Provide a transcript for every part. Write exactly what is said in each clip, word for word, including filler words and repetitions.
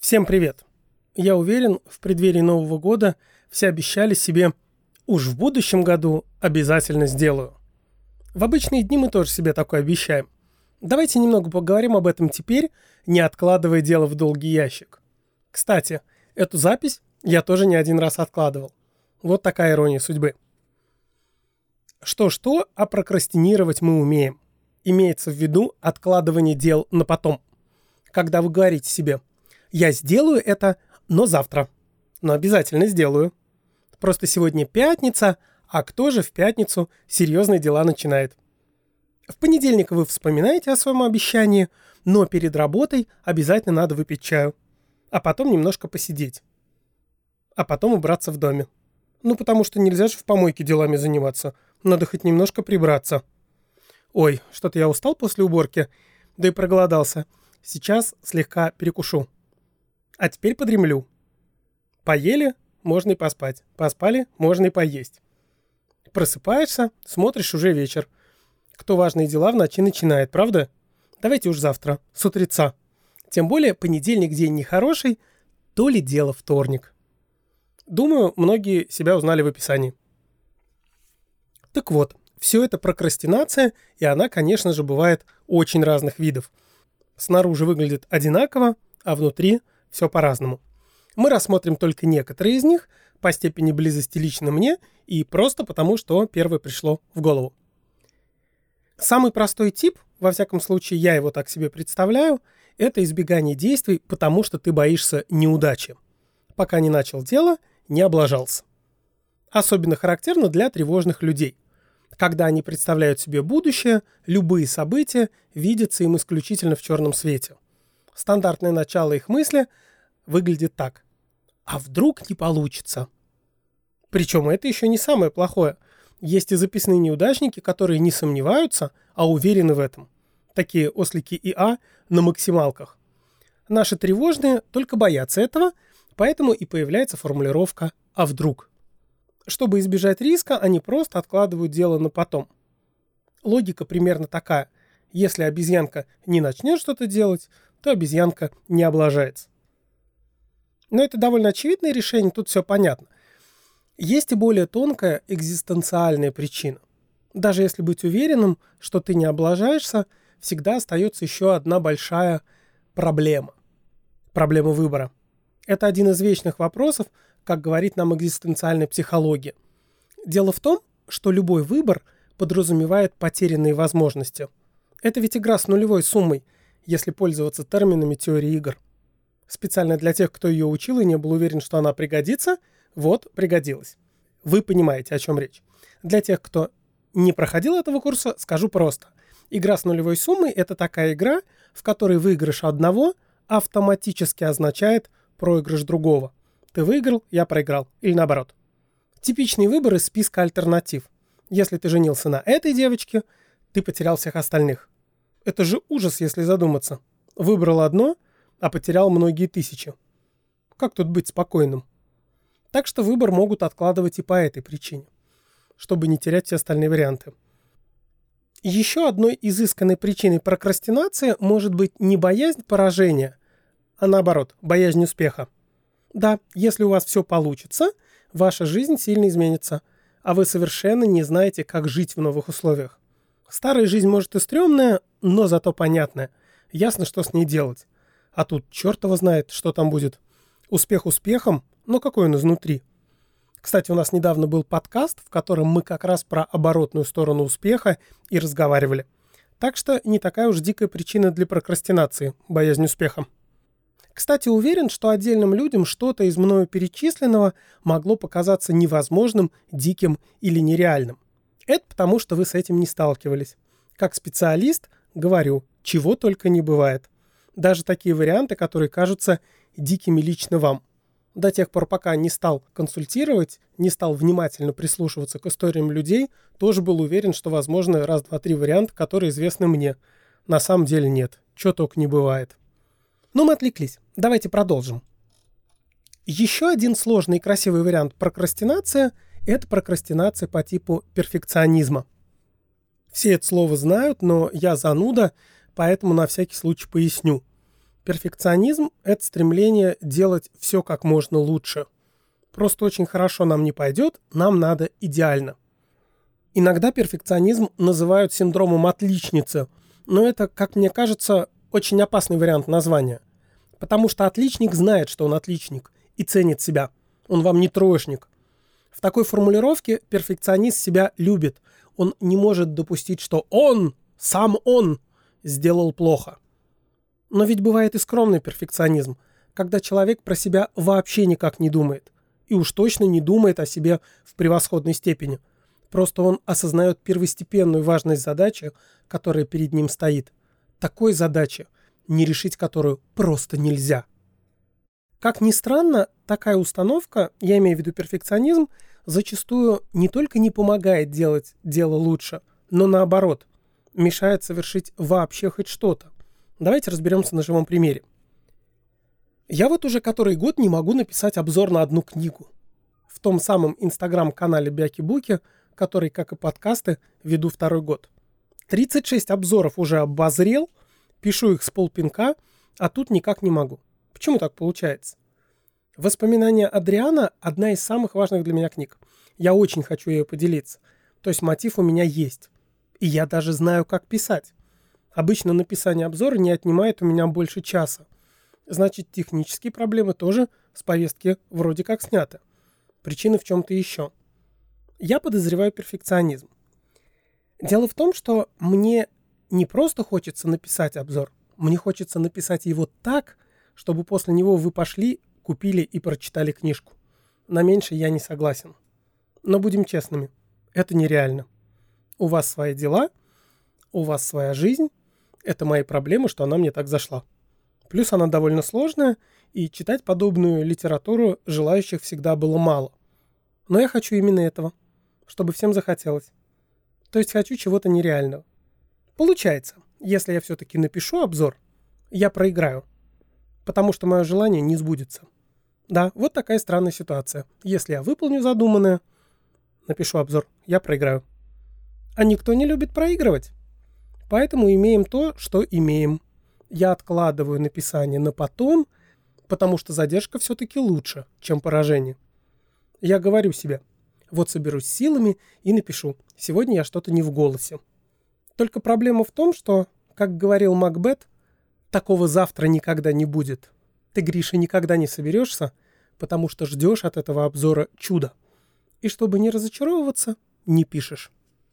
Всем привет! Я уверен, в преддверии Нового года все обещали себе «уж в будущем году обязательно сделаю». В обычные дни мы тоже себе такое обещаем. Давайте немного поговорим об этом теперь, не откладывая дело в долгий ящик. Кстати, эту запись я тоже не один раз откладывал. Вот такая ирония судьбы. Что-что, а прокрастинировать мы умеем. Имеется в виду откладывание дел на потом. Когда вы говорите себе «я сделаю это, но завтра», но обязательно сделаю. Просто сегодня пятница, а кто же в пятницу серьезные дела начинает? В понедельник вы вспоминаете о своем обещании, но перед работой обязательно надо выпить чаю, а потом немножко посидеть, а потом убраться в доме. Ну, потому что нельзя же в помойке делами заниматься, надо хоть немножко прибраться. Ой, что-то я устал после уборки, да и проголодался. Сейчас слегка перекушу. А теперь подремлю. Поели, можно и поспать. Поспали, можно и поесть. Просыпаешься, смотришь, уже вечер. Кто важные дела в ночи начинает, правда? Давайте уж завтра, с утреца. Тем более понедельник день нехороший, то ли дело вторник. Думаю, многие себя узнали в описании. Так вот, все это прокрастинация, и она, конечно же, бывает очень разных видов. Снаружи выглядит одинаково, а внутри все по-разному. Мы рассмотрим только некоторые из них по степени близости лично мне и просто потому, что первое пришло в голову. Самый простой тип, во всяком случае я его так себе представляю, это избегание действий, потому что ты боишься неудачи. Пока не начал дело, не облажался. Особенно характерно для тревожных людей. Когда они представляют себе будущее, любые события видятся им исключительно в черном свете. Стандартное начало их мысли выглядит так. А вдруг не получится? Причем это еще не самое плохое. Есть и записные неудачники, которые не сомневаются, а уверены в этом. Такие ослики ИА на максималках. Наши тревожные только боятся этого, поэтому и появляется формулировка «а вдруг?». Чтобы избежать риска, они просто откладывают дело на потом. Логика примерно такая. Если обезьянка не начнет что-то делать, то обезьянка не облажается. Но это довольно очевидное решение, тут все понятно. Есть и более тонкая экзистенциальная причина. Даже если быть уверенным, что ты не облажаешься, всегда остается еще одна большая проблема. Проблема выбора. Это один из вечных вопросов, как говорит нам экзистенциальная психология. Дело в том, что любой выбор подразумевает потерянные возможности. Это ведь игра с нулевой суммой, если пользоваться терминами теории игр. Специально для тех, кто ее учил и не был уверен, что она пригодится, вот, пригодилась. Вы понимаете, о чем речь. Для тех, кто не проходил этого курса, скажу просто. Игра с нулевой суммой – это такая игра, в которой выигрыш одного автоматически означает проигрыш другого. Ты выиграл, я проиграл. Или наоборот. Типичный выбор из списка альтернатив. Если ты женился на этой девочке, ты потерял всех остальных. Это же ужас, если задуматься. Выбрал одно, а потерял многие тысячи. Как тут быть спокойным? Так что выбор могут откладывать и по этой причине, чтобы не терять все остальные варианты. Еще одной изысканной причиной прокрастинации может быть не боязнь поражения, а наоборот, боязнь успеха. Да, если у вас все получится, ваша жизнь сильно изменится, а вы совершенно не знаете, как жить в новых условиях. Старая жизнь может и стрёмная, но зато понятная. Ясно, что с ней делать. А тут черт его знает, что там будет. Успех успехом, но какой он изнутри. Кстати, у нас недавно был подкаст, в котором мы как раз про оборотную сторону успеха и разговаривали. Так что не такая уж дикая причина для прокрастинации, боязнь успеха. Кстати, уверен, что отдельным людям что-то из мною перечисленного могло показаться невозможным, диким или нереальным. Это потому, что вы с этим не сталкивались. Как специалист говорю, чего только не бывает. Даже такие варианты, которые кажутся дикими лично вам. До тех пор, пока не стал консультировать, не стал внимательно прислушиваться к историям людей, тоже был уверен, что возможны раз, два, три варианта, которые известны мне. На самом деле нет. Чего только не бывает. Но мы отвлеклись. Давайте продолжим. Еще один сложный и красивый вариант прокрастинации – это прокрастинация по типу перфекционизма. Все это слово знают, но я зануда, поэтому на всякий случай поясню. Перфекционизм – это стремление делать все как можно лучше. Просто очень хорошо нам не пойдет, нам надо идеально. Иногда перфекционизм называют синдромом отличницы, но это, как мне кажется, очень опасный вариант названия. Потому что отличник знает, что он отличник, и ценит себя. Он вам не троечник. В такой формулировке перфекционист себя любит. Он не может допустить, что он, сам он, сделал плохо. Но ведь бывает и скромный перфекционизм, когда человек про себя вообще никак не думает. И уж точно не думает о себе в превосходной степени. Просто он осознает первостепенную важность задачи, которая перед ним стоит. Такой задачи, не решить которую просто нельзя. Как ни странно, такая установка, я имею в виду перфекционизм, зачастую не только не помогает делать дело лучше, но наоборот, мешает совершить вообще хоть что-то. Давайте разберемся на живом примере. Я вот уже который год не могу написать обзор на одну книгу. В том самом инстаграм-канале Бяки-Буки, который, как и подкасты, веду второй год. тридцать шесть обзоров уже обозрел, пишу их с полпинка, а тут никак не могу. Почему так получается? «Воспоминания Адриана» — одна из самых важных для меня книг. Я очень хочу ею поделиться. То есть мотив у меня есть. И я даже знаю, как писать. Обычно написание обзора не отнимает у меня больше часа. Значит, технические проблемы тоже с повестки вроде как сняты. Причина в чем-то еще. Я подозреваю перфекционизм. Дело в том, что мне не просто хочется написать обзор, мне хочется написать его так, чтобы после него вы пошли, купили и прочитали книжку. На меньше я не согласен. Но будем честными, это нереально. У вас свои дела, у вас своя жизнь. Это мои проблемы, что она мне так зашла. Плюс она довольно сложная, и читать подобную литературу желающих всегда было мало. Но я хочу именно этого, чтобы всем захотелось. То есть хочу чего-то нереального. Получается, если я все-таки напишу обзор, я проиграю, потому что мое желание не сбудется. Да, вот такая странная ситуация. Если я выполню задуманное, напишу обзор, я проиграю. А никто не любит проигрывать. Поэтому имеем то, что имеем. Я откладываю написание на потом, потому что задержка все-таки лучше, чем поражение. Я говорю себе, вот соберусь силами и напишу. Сегодня я что-то не в голосе. Только проблема в том, что, как говорил Макбет, такого завтра никогда не будет. Ты, Гриша, никогда не соберешься, потому что ждешь от этого обзора чуда. И чтобы не разочаровываться, не пишешь.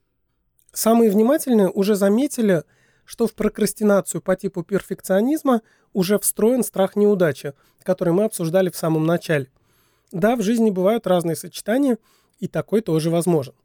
Самые внимательные уже заметили, что в прокрастинацию по типу перфекционизма уже встроен страх неудачи, который мы обсуждали в самом начале. Да, в жизни бывают разные сочетания, и такой тоже возможен.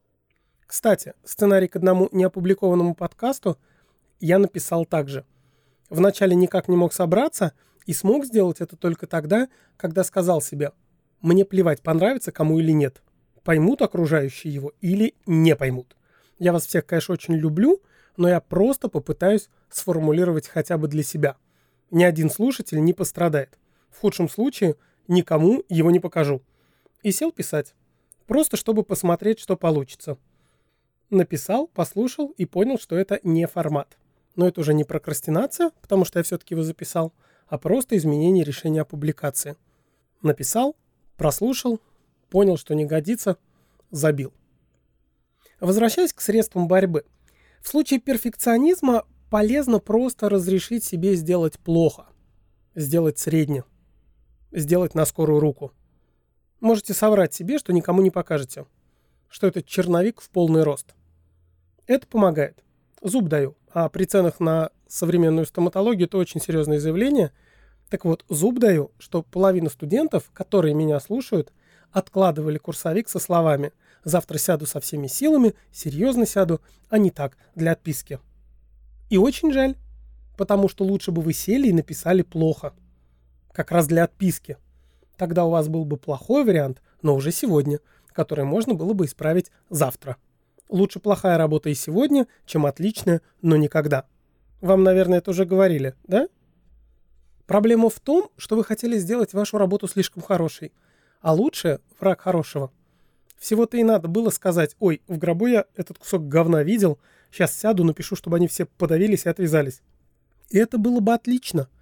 Кстати, сценарий к одному неопубликованному подкасту я написал также. Вначале никак не мог собраться и смог сделать это только тогда, когда сказал себе, мне плевать, понравится кому или нет, поймут окружающие его или не поймут. Я вас всех, конечно, очень люблю, но я просто попытаюсь сформулировать хотя бы для себя. Ни один слушатель не пострадает. В худшем случае никому его не покажу. И сел писать. Просто чтобы посмотреть, что получится. Написал, послушал и понял, что это не формат. Но это уже не прокрастинация, потому что я все-таки его записал, а просто изменение решения о публикации. Написал, прослушал, понял, что не годится, забил. Возвращаясь к средствам борьбы. В случае перфекционизма полезно просто разрешить себе сделать плохо, сделать средне, сделать на скорую руку. Можете соврать себе, что никому не покажете, что это черновик в полный рост. Это помогает. Зуб даю. А при ценах на современную стоматологию это очень серьезное заявление. Так вот, зуб даю, что половина студентов, которые меня слушают, откладывали курсовик со словами «завтра сяду со всеми силами, серьезно сяду, а не так, для отписки». И очень жаль, потому что лучше бы вы сели и написали плохо. Как раз для отписки. Тогда у вас был бы плохой вариант, но уже сегодня, который можно было бы исправить завтра. Лучше плохая работа и сегодня, чем отличная, но никогда. Вам, наверное, это уже говорили, да? Проблема в том, что вы хотели сделать вашу работу слишком хорошей. А лучше враг хорошего. Всего-то и надо было сказать, ой, в гробу я этот кусок говна видел, сейчас сяду, напишу, чтобы они все подавились и отвязались. И это было бы отлично.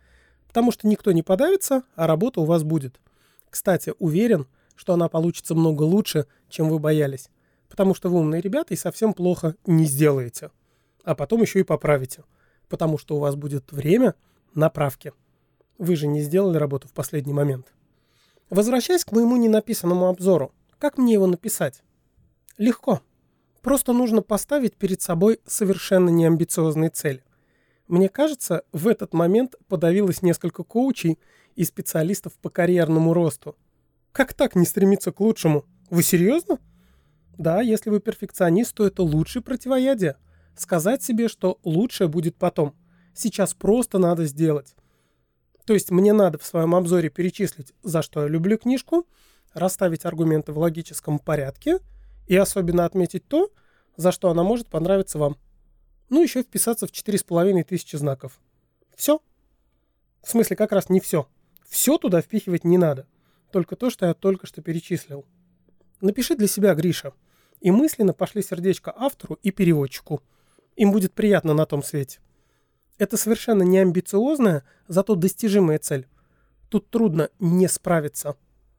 Потому что никто не подавится, а работа у вас будет. Кстати, уверен, что она получится много лучше, чем вы боялись. Потому что вы умные ребята и совсем плохо не сделаете. А потом еще и поправите. Потому что у вас будет время на правки. Вы же не сделали работу в последний момент. Возвращаясь к моему ненаписанному обзору. Как мне его написать? Легко. Просто нужно поставить перед собой совершенно неамбициозные цели. Мне кажется, в этот момент подавилось несколько коучей и специалистов по карьерному росту. Как так не стремиться к лучшему? Вы серьезно? Да, если вы перфекционист, то это лучшее противоядие. Сказать себе, что лучшее будет потом. Сейчас просто надо сделать. То есть мне надо в своем обзоре перечислить, за что я люблю книжку, расставить аргументы в логическом порядке и особенно отметить то, за что она может понравиться вам. Ну, еще вписаться в четыре с половиной тысячи знаков. Все. В смысле, как раз не все. Все туда впихивать не надо. Только то, что я только что перечислил. Напиши для себя, Гриша. И мысленно пошли сердечко автору и переводчику. Им будет приятно на том свете. Это совершенно не амбициозная, зато достижимая цель. Тут трудно не справиться.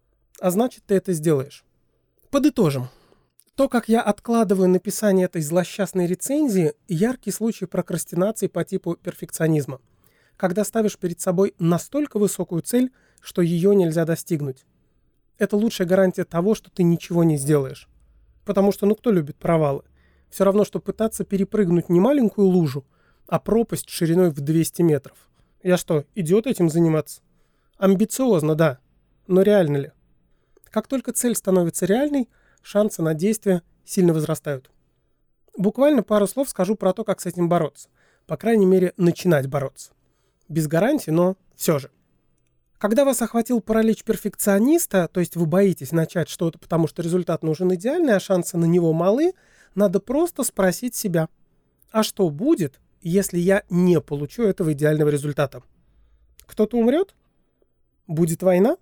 А значит, ты это сделаешь. Подытожим. То, как я откладываю написание этой злосчастной рецензии, яркий случай прокрастинации по типу перфекционизма. Когда ставишь перед собой настолько высокую цель, что ее нельзя достигнуть. Это лучшая гарантия того, что ты ничего не сделаешь. Потому что, ну кто любит провалы? Все равно, что пытаться перепрыгнуть не маленькую лужу, а пропасть шириной в двести метров. Я что, идиот этим заниматься? Амбициозно, да. Но реально ли? Как только цель становится реальной, шансы на действие сильно возрастают. Буквально пару слов скажу про то, как с этим бороться. По крайней мере, начинать бороться. Без гарантий, но все же. Когда вас охватил паралич перфекциониста, то есть вы боитесь начать что-то, потому что результат нужен идеальный, а шансы на него малы, надо просто спросить себя, а что будет, если я не получу этого идеального результата? Кто-то умрет? Будет война?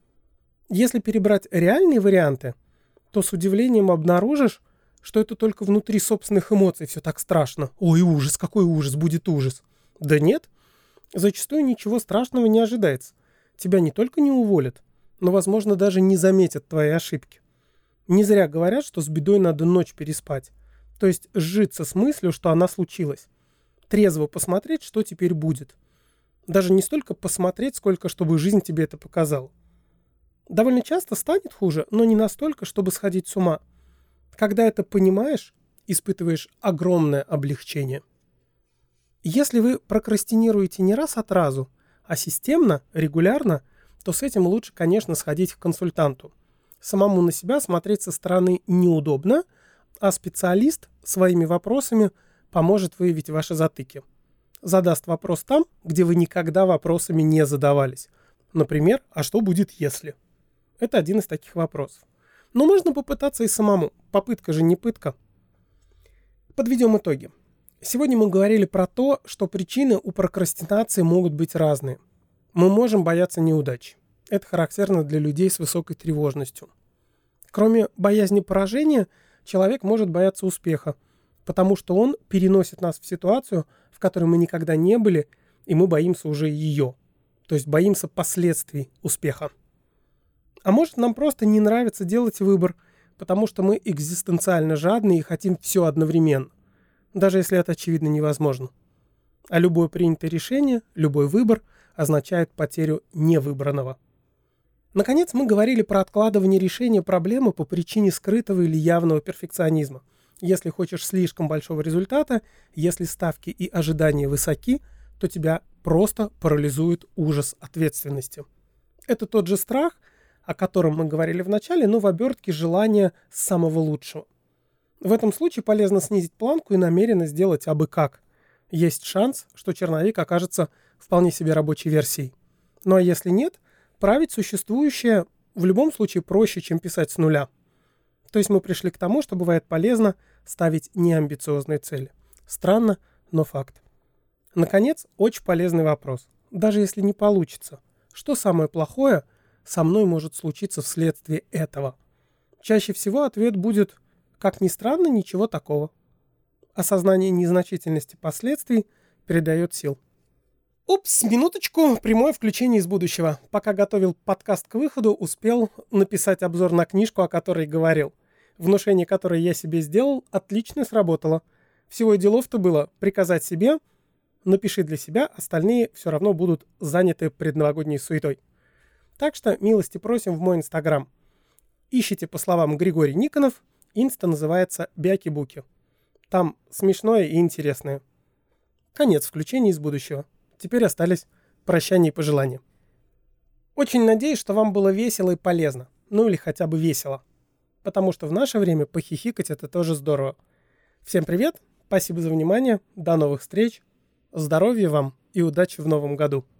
Если перебрать реальные варианты, то с удивлением обнаружишь, что это только внутри собственных эмоций все так страшно. Ой, ужас, какой ужас, будет ужас. Да нет, зачастую ничего страшного не ожидается. Тебя не только не уволят, но, возможно, даже не заметят твои ошибки. Не зря говорят, что с бедой надо ночь переспать. То есть сжиться с мыслью, что она случилась. Трезво посмотреть, что теперь будет. Даже не столько посмотреть, сколько чтобы жизнь тебе это показала. Довольно часто станет хуже, но не настолько, чтобы сходить с ума. Когда это понимаешь, испытываешь огромное облегчение. Если вы прокрастинируете не раз от разу, а системно, регулярно, то с этим лучше, конечно, сходить к консультанту. Самому на себя смотреть со стороны неудобно, а специалист своими вопросами поможет выявить ваши затыки. Задаст вопрос там, где вы никогда вопросами не задавались. Например, а что будет если? Это один из таких вопросов. Но можно попытаться и самому. Попытка же не пытка. Подведем итоги. Сегодня мы говорили про то, что причины у прокрастинации могут быть разные. Мы можем бояться неудач. Это характерно для людей с высокой тревожностью. Кроме боязни поражения, человек может бояться успеха, потому что он переносит нас в ситуацию, в которой мы никогда не были, и мы боимся уже ее. То есть боимся последствий успеха. А может, нам просто не нравится делать выбор, потому что мы экзистенциально жадны и хотим все одновременно, даже если это очевидно невозможно. А любое принятое решение, любой выбор означает потерю невыбранного. Наконец, мы говорили про откладывание решения проблемы по причине скрытого или явного перфекционизма. Если хочешь слишком большого результата, если ставки и ожидания высоки, то тебя просто парализует ужас ответственности. Это тот же страх, о котором мы говорили в начале, но в обертке желания самого лучшего. В этом случае полезно снизить планку и намеренно сделать абы как. Есть шанс, что черновик окажется вполне себе рабочей версией. Ну а если нет, править существующее в любом случае проще, чем писать с нуля. То есть мы пришли к тому, что бывает полезно ставить неамбициозные цели. Странно, но факт. Наконец, очень полезный вопрос. Даже если не получится, что самое плохое со мной может случиться вследствие этого? Чаще всего ответ будет, как ни странно, ничего такого. Осознание незначительности последствий придает сил. Упс, минуточку, прямое включение из будущего. Пока готовил подкаст к выходу, успел написать обзор на книжку, о которой говорил. Внушение, которое я себе сделал, отлично сработало. Всего и делов-то было приказать себе: напиши для себя, остальные все равно будут заняты предновогодней суетой. Так что милости просим в мой инстаграм. Ищите по словам Григорий Никонов, инста называется Бяки-Буки. Там смешное и интересное. Конец включения из будущего. Теперь остались прощания и пожелания. Очень надеюсь, что вам было весело и полезно. Ну или хотя бы весело. Потому что в наше время похихикать — это тоже здорово. Всем привет, спасибо за внимание, до новых встреч, здоровья вам и удачи в новом году.